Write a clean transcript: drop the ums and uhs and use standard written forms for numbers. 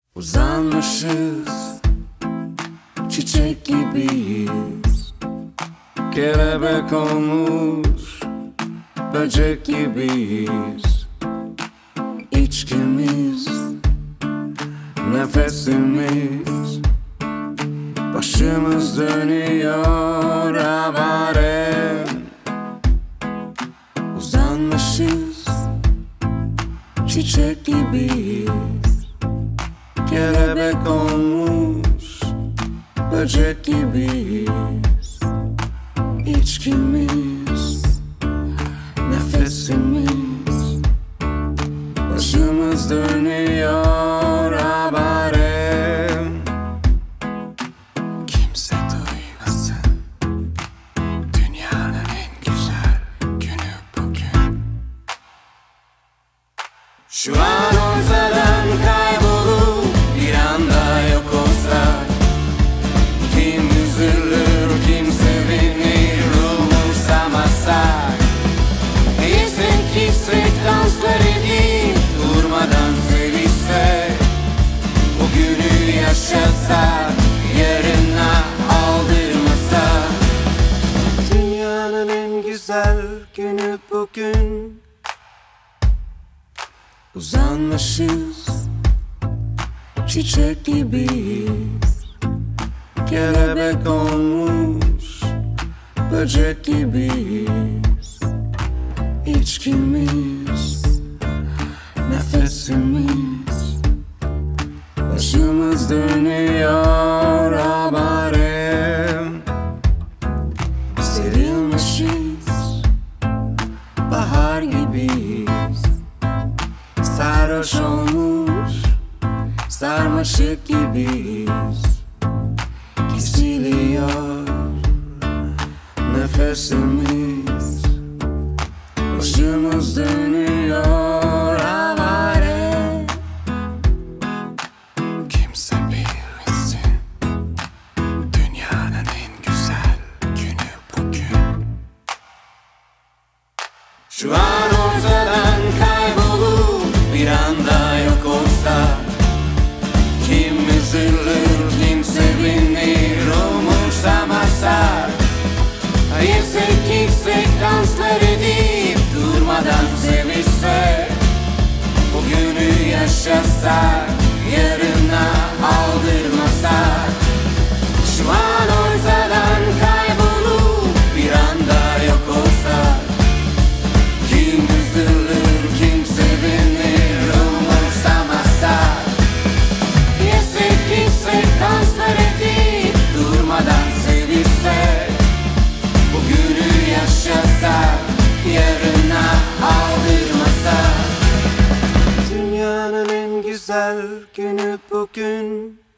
Uzanmışız, çiçek gibiyiz. Kelebek olmuş, böcek gibiyiz. İçkimiz, nefesimiz. Başımız dönüyor avare. Uzanmışız, çiçek gibiyiz. Kelebek olmuş, böcek gibiyiz. İçkimiz, nefesimiz. Başımız dönüyor avare. Kimse duymasın, dünyanın en güzel günü bugün. Şu an ortadan kaybolup bir anda yok olsak, kim üzülür, kim sevinir umursamazsak. Yesek içsek danslar edip durmadan sevişsek, o günü yaşasak, yarına aldırmasak. Dünyanın en güzel günü bugün. Uzanmışız, çiçek gibiyiz. Kelebek olmuş, böcek gibiyiz. İçkimiz, nefesimiz. Başımız dönüyor avare. Serilmişiz, bahar gibiyiz. Sarhoş olmuş, sarmaşık gibiyiz. Kesiliyor nefesimiz. Başımız dönüyor avare. Kimse bilmesin, dünyanın en güzel günü bugün. Şu an ortadan kaybolup bir anda yok olsa, kim üzülür, kim sevinir umursamazsak. Yesek içsek danslar edip durmadan sevişsek, o günü yaşasak, yarına aldırmasak. Şu an ortadan kaybolup bir anda yok olsak, kim üzülür, kim sevinir umursamazsak. Yesek içsek danslar edip durmadan sevişsek, bugünü yaşasak, yarına aldırmasak. Dünyanın en güzel günü bugün.